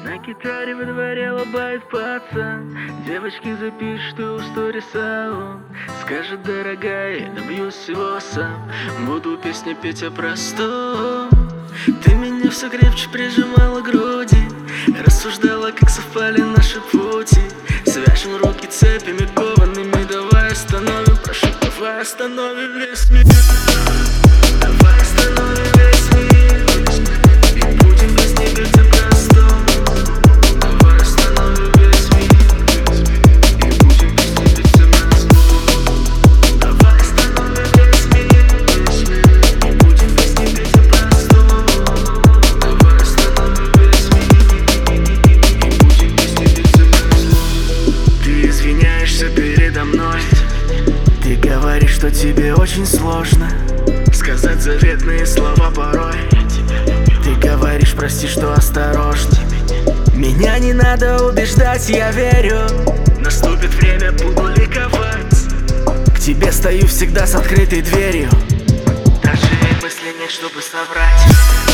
На гитаре во дворе лобает пацан. Девочки запишет и в сторис, а он скажет: дорогая, я добьюсь всего сам. Буду песни петь о простом. Ты меня все крепче прижимала к груди, рассуждала, как совпали наши пути. Свяжем руки цепями коваными, давай остановим, прошу, давай остановим весь мир. Давай остановим весь мир и будем без них петь о простом. Давай остановим весь мир и будем без них петь о простом. Давай остановим весь мир и будем без них петь о простом. Давай остановим весь мир и будем без них петь о простом. Ты извиняешься передо мной, ты говоришь, что тебе очень сложно сказать заветные слова порой. Ты говоришь: прости, что осторожно. Меня не надо убеждать, я верю. Наступит время, буду ликовать. К тебе стою всегда с открытой дверью. Даже мысли нет, чтобы соврать.